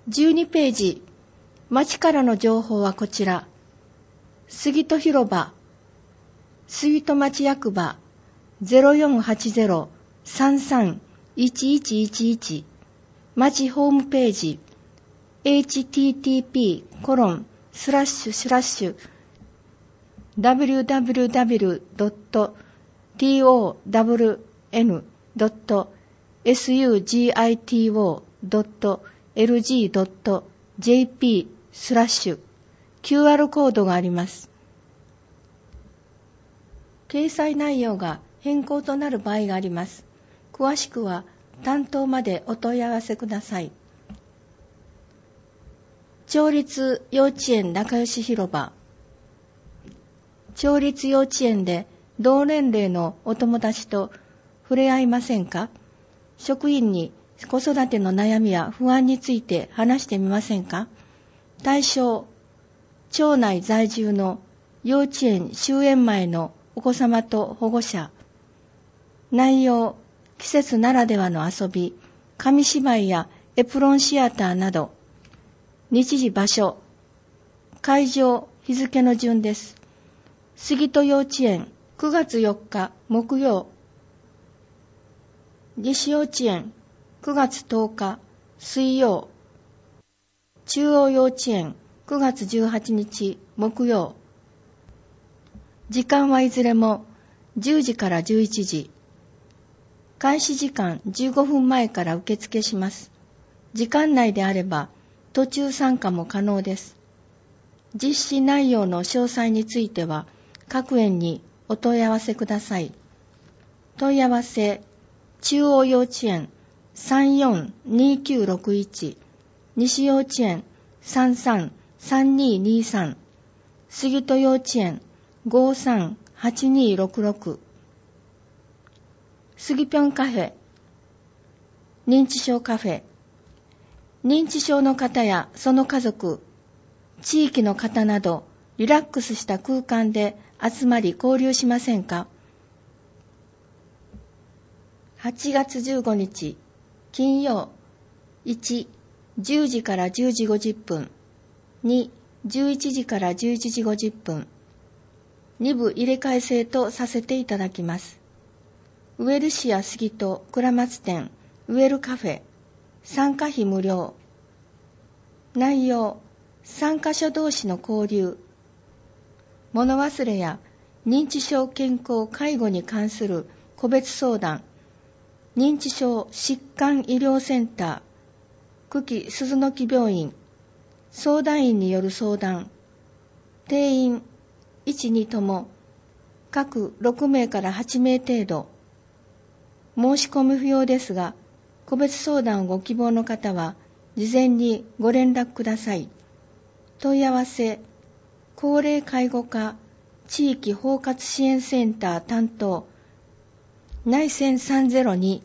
12ページ、町からの情報はこちら。杉戸広場、杉戸町役場 0480-33-1111 町ホームページ http://www.ton.sugito.lg.jp/QR コードがあります。掲載内容が変更となる場合があります。詳しくは担当までお問い合わせください。町立幼稚園仲良し広場。町立幼稚園で同年齢のお友達と触れ合いませんか？職員に子育ての悩みや不安について話してみませんか？対象、町内在住の幼稚園終園前のお子様と保護者。内容、季節ならではの遊び、紙芝居やエプロンシアターなど。日時場所、会場、日付の順です。杉戸幼稚園9月4日木曜。西幼稚園9月10日水曜。中央幼稚園9月18日木曜。時間はいずれも10時から11時。開始時間15分前から受付します。時間内であれば途中参加も可能です。実施内容の詳細については各園にお問い合わせください。問い合わせ、中央幼稚園 342961、西幼稚園 333223、杉戸幼稚園 538266。杉ぴょんカフェ、認知症カフェ。認知症の方やその家族、地域の方などリラックスした空間で集まり交流しませんか？ 8 月15日金曜。1、10時から10時50分。2、11時から11時50分。2部入れ替え制とさせていただきます。ウエルシア杉戸倉松店ウエルカフェ。参加費無料。内容、参加者同士の交流。物忘れや認知症健康介護に関する個別相談。認知症疾患医療センター。久喜鈴の木病院。相談員による相談。定員1、2とも各6名から8名程度。申し込み不要ですが、個別相談をご希望の方は事前にご連絡ください。問い合わせ、高齢介護課地域包括支援センター担当、内線302。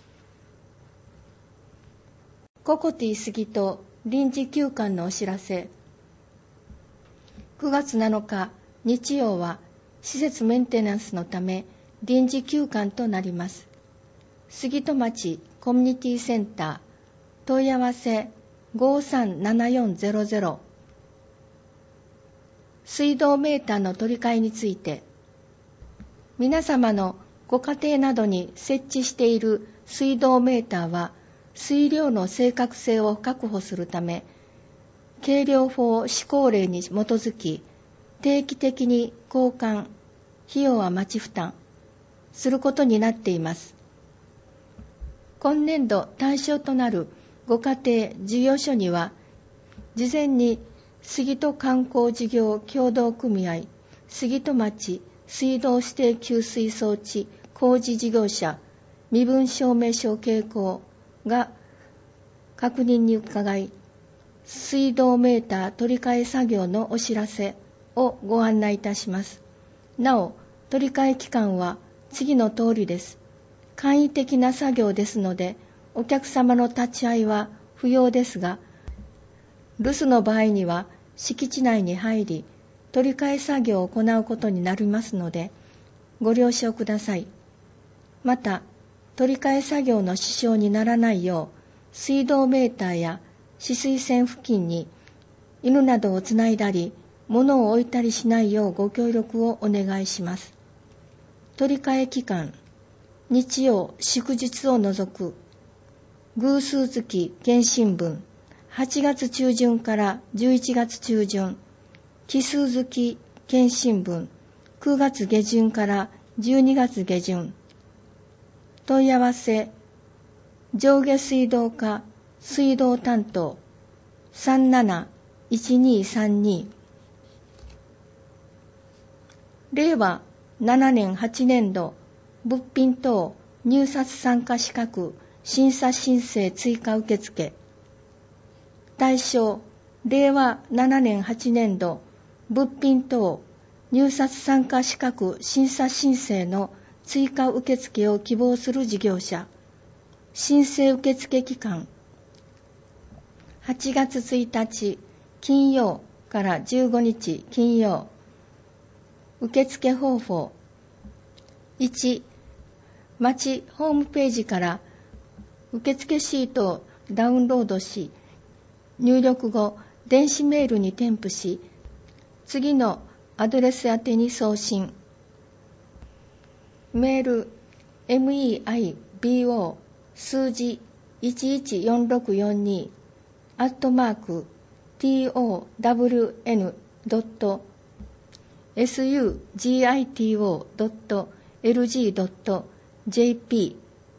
ココティ杉戸臨時休館のお知らせ。9月7日日曜は施設メンテナンスのため臨時休館となります。杉戸町コミュニティセンター、問い合わせ537400。水道メーターの取り替えについて、皆様のご家庭などに設置している水道メーターは水量の正確性を確保するため、計量法施行令に基づき定期的に交換、費用は町負担することになっています。今年度対象となるご家庭事業所には、事前に杉戸観光事業協同組合杉戸町水道指定給水装置工事事業者身分証明書携行が確認に伺い、水道メーター取り替え作業のお知らせをご案内いたします。なお、取り替え期間は次の通りです。簡易的な作業ですので、お客様の立ち会いは不要ですが、留守の場合には敷地内に入り、取り替え作業を行うことになりますので、ご了承ください。また、取り替え作業の支障にならないよう、水道メーターや止水線付近に犬などをつないだり、物を置いたりしないようご協力をお願いします。取り替え期間、日曜、祝日を除く、偶数月検針分、8月中旬から11月中旬、奇数月検針分、9月下旬から12月下旬。問い合わせ、上下水道課水道担当 37-1232。令和7年8年度物品等入札参加資格審査申請追加受付。対象、令和7年8年度物品等入札参加資格審査申請の追加受付を希望する事業者。申請受付期間、8月1日金曜から15日金曜。受付方法、1、町ホームページから受付シートをダウンロードし、入力後、電子メールに添付し、次のアドレス宛てに送信。メール、meibo 数字114642@town.sugito.lg.jp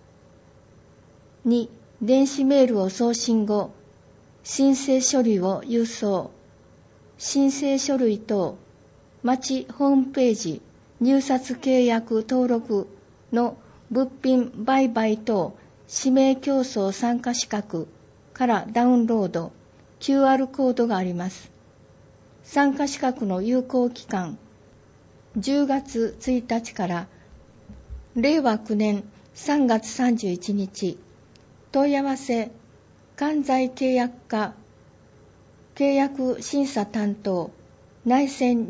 に電子メールを送信後、申請書類を郵送。申請書類等、町ホームページ入札契約登録の物品売買等指名競争参加資格からダウンロード、QR コードがあります。参加資格の有効期間、10月1日から令和9年3月31日。問い合わせ、関西契約課契約審査担当内線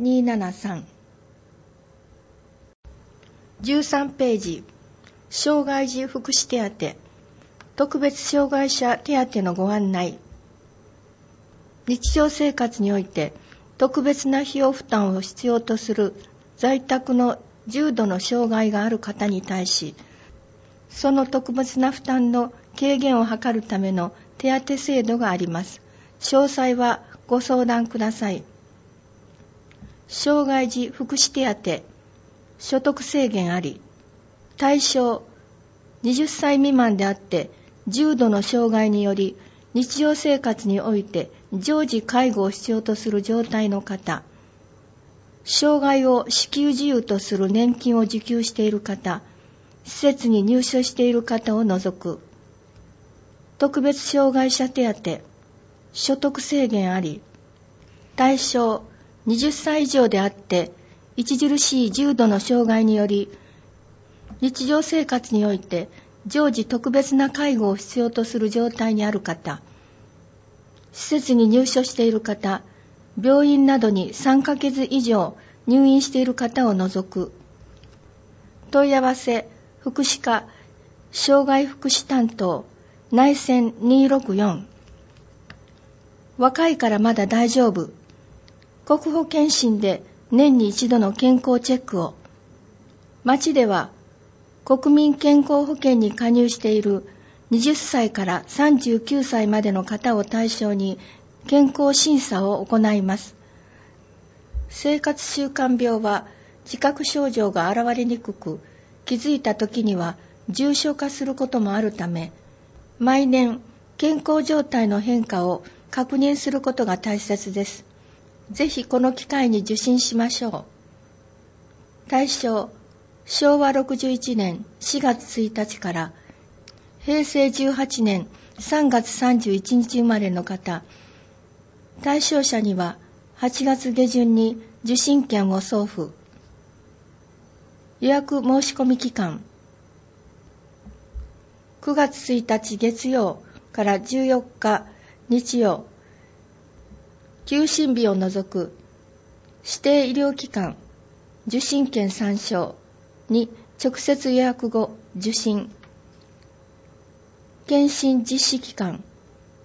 273。13ページ、障害児福祉手当、特別障害者手当のご案内。日常生活において特別な費用負担を必要とする在宅の重度の障害がある方に対し、その特別な負担の軽減を図るための手当制度があります。詳細はご相談ください。障害児福祉手当、所得制限あり、対象、20歳未満であって重度の障害により日常生活において常時介護を必要とする状態の方、障害を支給事由とする年金を受給している方、施設に入所している方を除く。特別障害者手当、所得制限あり、対象、20歳以上であって著しい重度の障害により日常生活において常時特別な介護を必要とする状態にある方、施設に入所している方、病院などに3ヶ月以上入院している方を除く。問い合わせ、福祉課、障害福祉担当、内線264。若いからまだ大丈夫。国保健診で年に一度の健康チェックを。町では国民健康保険に加入している20歳から39歳までの方を対象に健康審査を行います。生活習慣病は自覚症状が現れにくく、気づいた時には重症化することもあるため、毎年健康状態の変化を確認することが大切です。ぜひこの機会に受診しましょう。対象、昭和61年4月1日から平成18年3月31日生まれの方、対象者には8月下旬に受診券を送付。予約申し込み期間、9月1日月曜から14日日曜、休診日を除く指定医療機関、受診券参照に直接予約後受診。検診実施期間、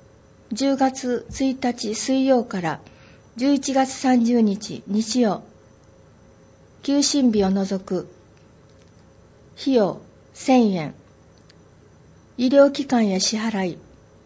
10月1日水曜から11月30日日曜、休診日を除く。費用1000円。医療機関へ支払い。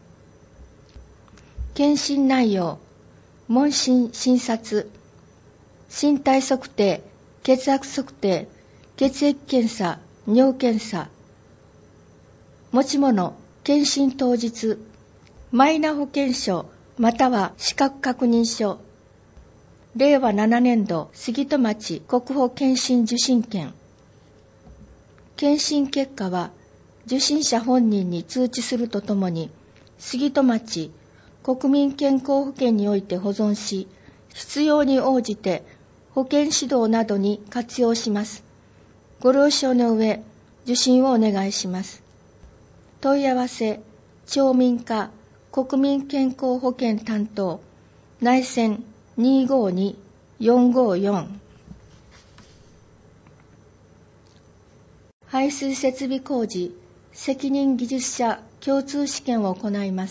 検診内容、問診診察、身体測定、血圧測定、血液検査、尿検査。持ち物、検診当日、マイナ保険証または資格確認書。令和7年度杉戸町国保検診受診券。検診結果は受診者本人に通知するとともに、杉戸町国民健康保険において保存し、必要に応じて保健指導などに活用します。ご了承の上、受診をお願いします。問い合わせ、町民課国民健康保険担当、内線252-454。排水設備工事責任技術者共通試験を行います。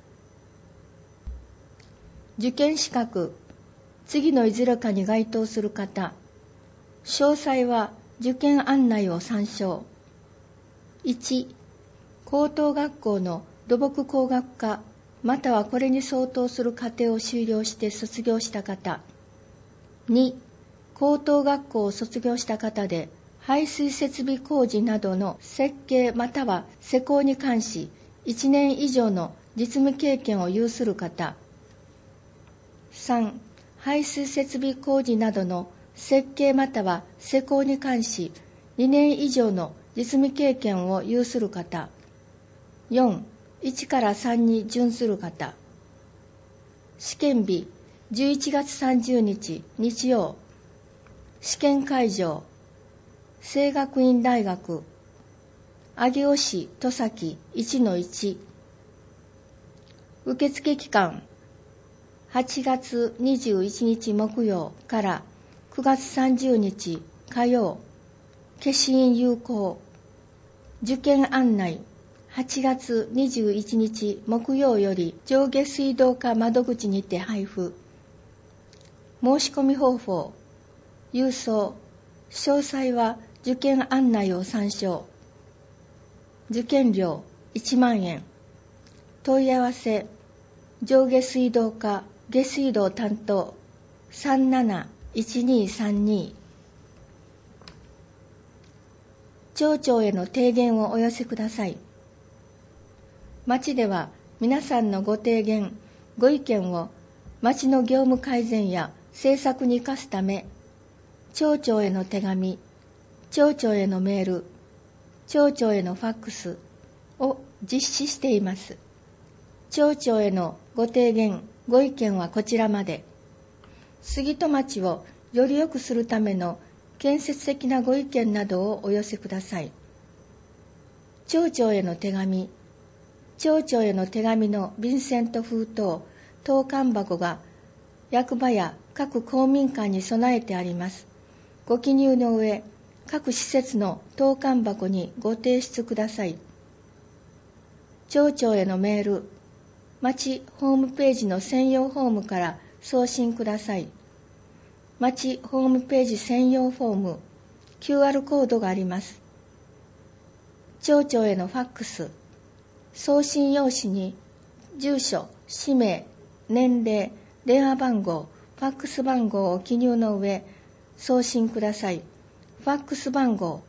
受験資格、次のいずれかに該当する方。詳細は受験案内を参照。1、高等学校の土木工学科またはこれに相当する課程を修了して卒業した方。2、高等学校を卒業した方で排水設備工事などの設計または施工に関し1年以上の実務経験を有する方。3、排水設備工事などの設計または施工に関し2年以上の実務経験を有する方。4、1から3に準する方。試験日、11月30日日曜。試験会場、聖学院大学、上尾市戸崎 1-1。受付期間、8月21日木曜から9月30日火曜。消印有効。受験案内、8月21日木曜より上下水道課窓口にて配布。申し込み方法、郵送。詳細は受験案内を参照。受験料1万円。問い合わせ、上下水道課下水道担当 371232。町長への提言をお寄せください。町では皆さんのご提言、ご意見を町の業務改善や政策に生かすため、町長への手紙、町長へのメール、町長へのファックスを実施しています。町長へのご提言、ご意見はこちらまで。杉戸町をより良くするための建設的なご意見などをお寄せください。町長への手紙、町長への手紙の便箋と封筒、投函箱が役場や各公民館に備えてあります。ご記入の上、各施設の投函箱にご提出ください。町長へのメール、町ホームページの専用フォームから送信ください。町ホームページ専用フォーム、QR コードがあります。町長へのファックス、送信用紙に住所、氏名、年齢、電話番号、ファックス番号を記入の上、送信ください。ファックス番号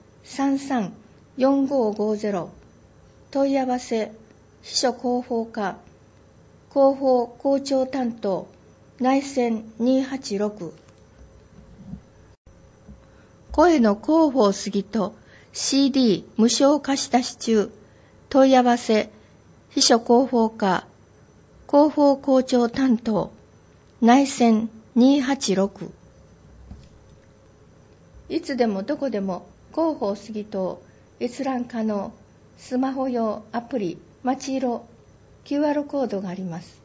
334550。問い合わせ、秘書広報課、広報校長担当、内線286。声の広報杉戸 CD 無償貸し出し中。問い合わせ、秘書広報課、広報校長担当、内線286。いつでもどこでも広報杉戸を閲覧可能。スマホ用アプリ、まちいろ QR コードがあります。